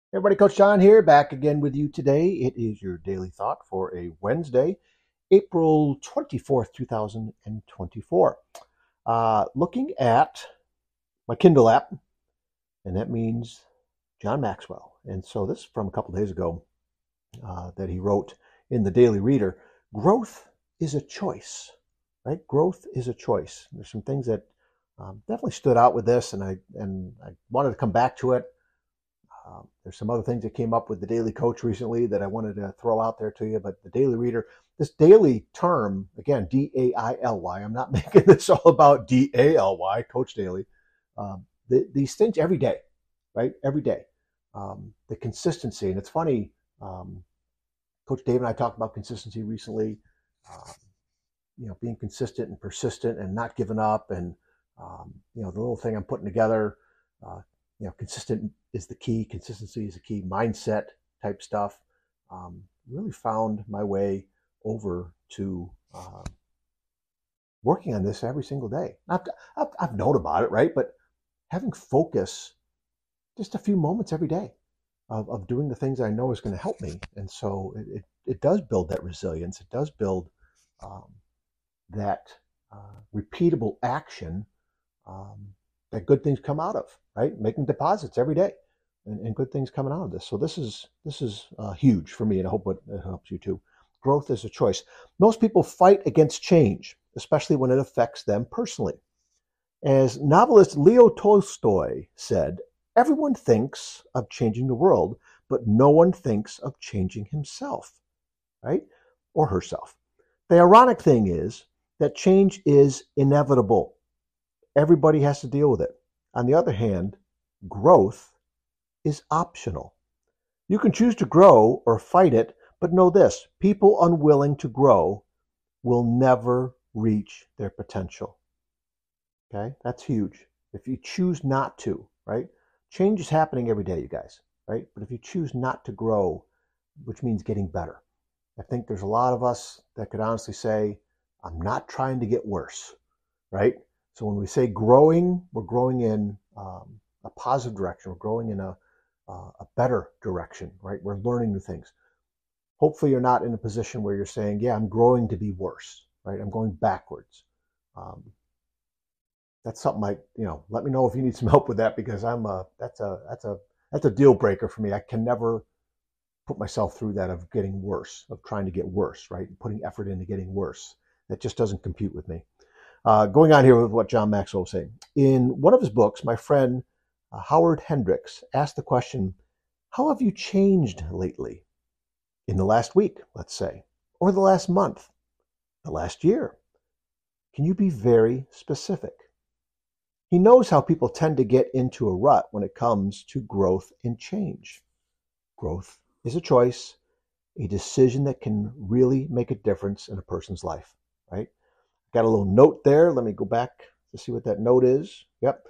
Everybody, Coach John here, back again with you today. It is your daily thought for a Wednesday, April 24th, 2024. Looking at my Kindle app, and that means John Maxwell. And so this is from a couple days ago that he wrote in the Daily Reader. Growth is a choice, right? Growth is a choice. There's some things that definitely stood out with this, and I wanted to come back to it. There's some other things that came up with the Daily Coach recently that I wanted to throw out there to you, but the Daily Reader, this daily term, again, D-A-I-L-Y, I'm not making this all about D-A-L-Y, Coach Daily. These things every day, right? Every day. The consistency, and it's funny, Coach Dave and I talked about consistency recently, being consistent and persistent and not giving up, and, the little thing I'm putting together, consistent is the key. Consistency is the key. Mindset type stuff. Really found my way over to working on this every single day. I've known about it, right? But having focus, just a few moments every day of doing the things I know is going to help me. And so it does build that resilience. It does build that repeatable action that good things come out of, right? Making deposits every day, and good things coming out of this. So this is huge for me, and I hope it helps you too. Growth is a choice. Most people fight against change, especially when it affects them personally. As novelist Leo Tolstoy said, everyone thinks of changing the world, but no one thinks of changing himself, right? Or herself. The ironic thing is that change is inevitable. Everybody has to deal with it. On the other hand, growth is optional. You can choose to grow or fight it, but know this: people unwilling to grow will never reach their potential. Okay? That's huge. If you choose not to, right? Change is happening every day, you guys, right? But if you choose not to grow, which means getting better, I think there's a lot of us that could honestly say, I'm not trying to get worse, right? So when we say growing, we're growing in a positive direction. We're growing in a better direction, right? We're learning new things. Hopefully you're not in a position where you're saying, yeah, I'm growing to be worse, right? I'm going backwards. Um, that's something let me know if you need some help with that, because that's a deal breaker for me. I can never put myself through that of getting worse, of trying to get worse, right? Putting effort into getting worse. That just doesn't compute with me. Going on here with what John Maxwell was saying. In one of his books, my friend Howard Hendricks asked the question, how have you changed lately? In the last week, let's say, or the last month, the last year? Can you be very specific? He knows how people tend to get into a rut when it comes to growth and change. Growth is a choice, a decision that can really make a difference in a person's life, right? Got a little note there. Let me go back to see what that note is. Yep.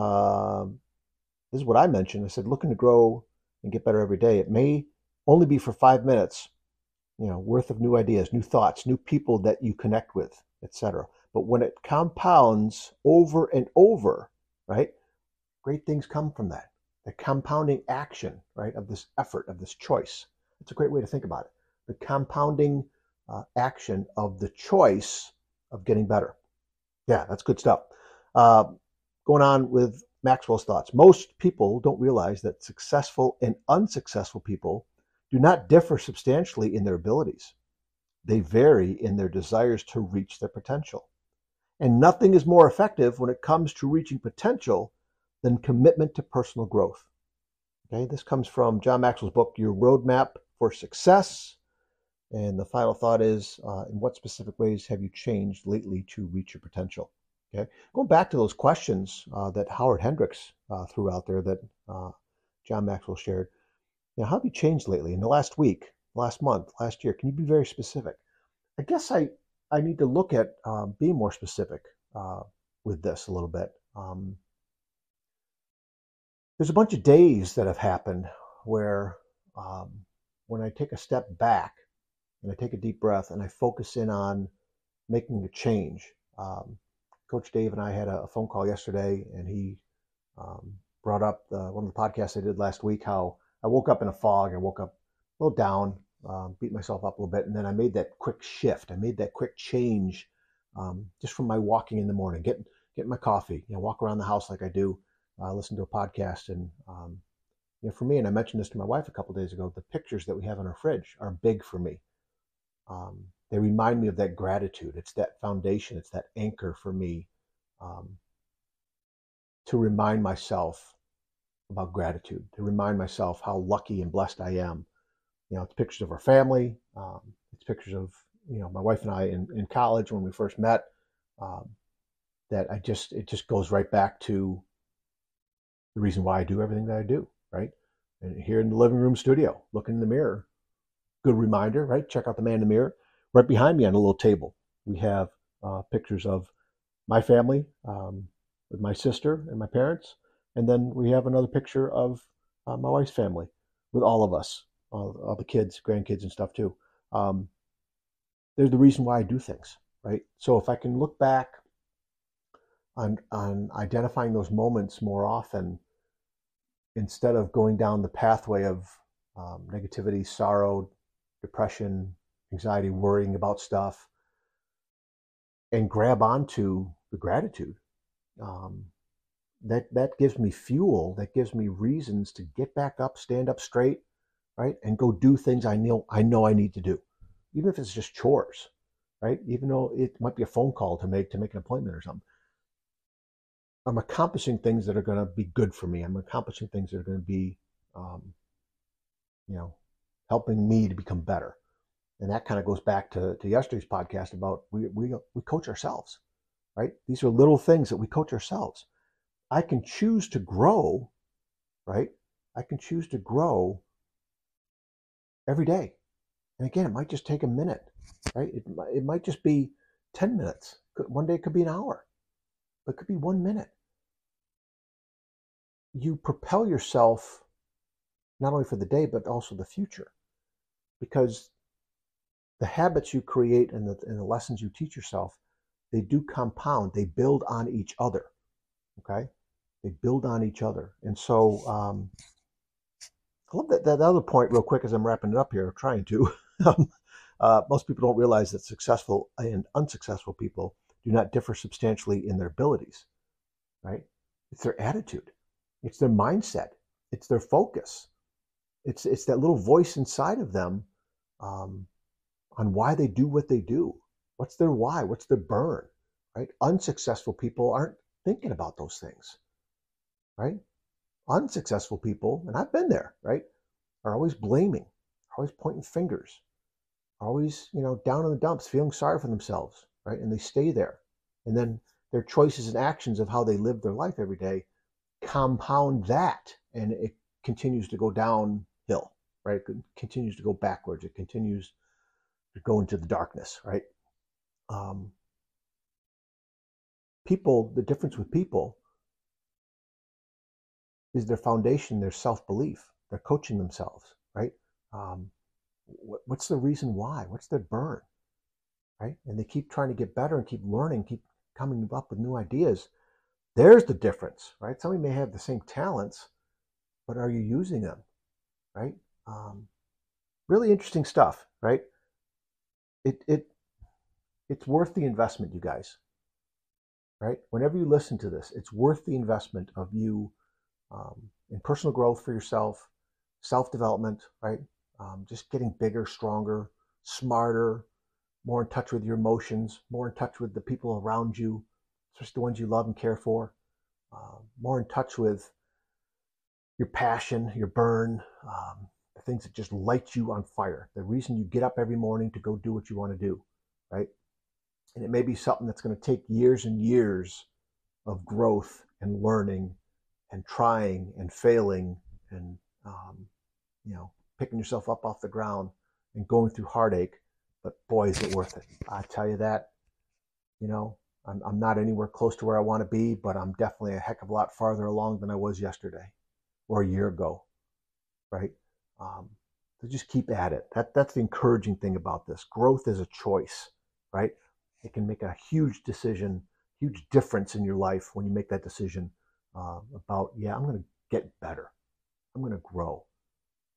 This is what I mentioned. I said, looking to grow and get better every day. It may only be for 5 minutes, worth of new ideas, new thoughts, new people that you connect with, etc. But when it compounds over and over, right, great things come from that. The compounding action, right, of this effort, of this choice. It's a great way to think about it. The compounding action of the choice of getting better. Yeah, that's good stuff. Uh, Going on with Maxwell's thoughts. Most people don't realize that successful and unsuccessful people do not differ substantially in their abilities. They vary in their desires to reach their potential. And nothing is more effective when it comes to reaching potential than commitment to personal growth. Okay, this comes from John Maxwell's book, Your Roadmap for Success. And the final thought is, in what specific ways have you changed lately to reach your potential? Okay, going back to those questions that Howard Hendricks threw out there that John Maxwell shared. How have you changed lately in the last week, last month, last year? Can you be very specific? I guess I need to look at being more specific with this a little bit. There's a bunch of days that have happened where when I take a step back and I take a deep breath and I focus in on making a change. Coach Dave and I had a phone call yesterday, and he brought up one of the podcasts I did last week, how I woke up in a fog. I woke up a little down, beat myself up a little bit, and then I made that quick shift. I made that quick change just from my walking in the morning, getting my coffee, walk around the house like I do, listen to a podcast, and for me, and I mentioned this to my wife a couple of days ago, the pictures that we have in our fridge are big for me. They remind me of that gratitude. It's that foundation. It's that anchor for me um, to remind myself about gratitude, to remind myself how lucky and blessed I am. It's pictures of our family. It's pictures of, my wife and I in college when we first met. Um, that it just goes right back to the reason why I do everything that I do, right? And here in the living room studio, looking in the mirror, good reminder, right? Check out the man in the mirror. Right behind me on a little table, we have pictures of my family with my sister and my parents. And then we have another picture of my wife's family with all of us, all the kids, grandkids, and stuff too. They're the reason why I do things, right? So if I can look back on identifying those moments more often, instead of going down the pathway of negativity, sorrow, depression, anxiety, worrying about stuff, and grab onto the gratitude, um, that gives me fuel. That gives me reasons to get back up, stand up straight, right, and go do things I know I need to do, even if it's just chores, right? Even though it might be a phone call to make an appointment or something. I'm accomplishing things that are going to be good for me. I'm accomplishing things that are going to be, um, you know, helping me to become better. And that kind of goes back to yesterday's podcast about we coach ourselves, right? These are little things that we coach ourselves. I can choose to grow, right? I can choose to grow every day. And again, it might just take a minute, right? It might just be 10 minutes. One day it could be an hour, but it could be 1 minute. You propel yourself not only for the day, but also the future. Because the habits you create and the lessons you teach yourself, they do compound. They build on each other, okay? They build on each other. And so I love that other point real quick as I'm wrapping it up here, trying to. Most people don't realize that successful and unsuccessful people do not differ substantially in their abilities, right? It's their attitude. It's their mindset. It's their focus. It's that little voice inside of them on why they do what they do. What's their why? What's their burn, right? Unsuccessful people aren't thinking about those things, right? Unsuccessful people, and I've been there, right, are always blaming, always pointing fingers, always, down in the dumps, feeling sorry for themselves, right? And they stay there. And then their choices and actions of how they live their life every day compound that, and it continues to go downhill, right? It continues to go backwards. It continues to go into the darkness, right? People, the difference with people is their foundation, their self-belief. They're coaching themselves, right? What's the reason why? What's their burn, right? And they keep trying to get better and keep learning, keep coming up with new ideas. There's the difference, right? Somebody may have the same talents, but are you using them, right? Really interesting stuff, right? It's worth the investment, you guys, right? Whenever you listen to this, it's worth the investment of you in personal growth for yourself, self-development, right? Just getting bigger, stronger, smarter, more in touch with your emotions, more in touch with the people around you, especially the ones you love and care for, more in touch with your passion, your burn, the things that just light you on fire, the reason you get up every morning to go do what you want to do, right? And it may be something that's going to take years and years of growth and learning and trying and failing and, picking yourself up off the ground and going through heartache. But boy, is it worth it. I tell you that, I'm not anywhere close to where I want to be, but I'm definitely a heck of a lot farther along than I was yesterday or a year ago, right? So just keep at it. That's the encouraging thing about this. Growth is a choice, right? It can make a huge decision, huge difference in your life when you make that decision about, I'm going to get better. I'm going to grow.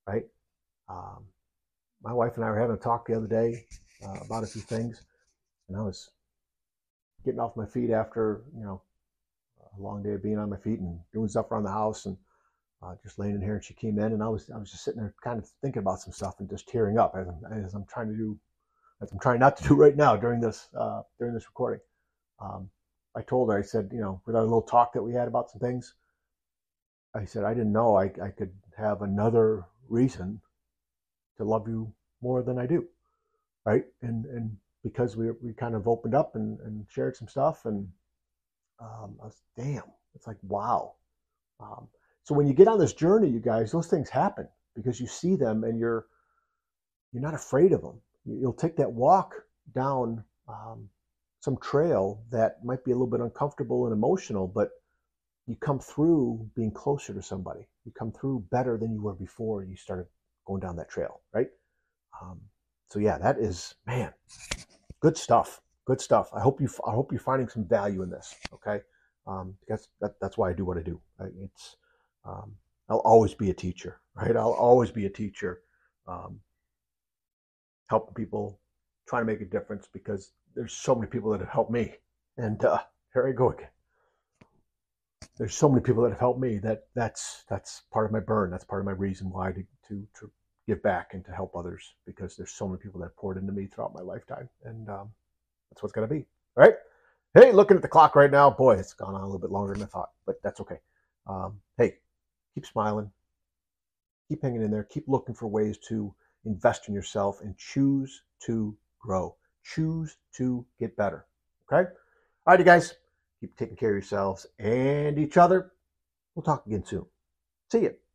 right? My wife and I were having a talk the other day about a few things, and I was getting off my feet after a long day of being on my feet and doing stuff around the house, and just laying in here. And she came in, and I was just sitting there, kind of thinking about some stuff and just tearing up as I'm trying to do, as I'm trying not to do right now during this recording. Um, I told her, I said, with our little talk that we had about some things, I said I didn't know I could have another reason to love you more than I do, right? And because we kind of opened up and shared some stuff, and I was, damn, it's like, wow. Um, so when you get on this journey, you guys, those things happen because you see them and you're not afraid of them. You'll take that walk down some trail that might be a little bit uncomfortable and emotional, but you come through being closer to somebody. You come through better than you were before you started going down that trail, right? Um, so yeah, that is, man, good stuff. Good stuff. I hope you're finding some value in this. Okay, because that's why I do what I do. Right? It's I'll always be a teacher, right? I'll always be a teacher, um, helping people, trying to make a difference because there's so many people that have helped me. And here I go again. There's so many people that have helped me that's part of my burn. That's part of my reason why to give back and to help others, because there's so many people that poured into me throughout my lifetime, and that's what's going to be. All right. Hey, looking at the clock right now, boy, it's gone on a little bit longer than I thought, but that's okay. Hey, keep smiling, keep hanging in there, keep looking for ways to invest in yourself and choose to grow, choose to get better. Okay. All right, you guys, keep taking care of yourselves and each other. We'll talk again soon. See you.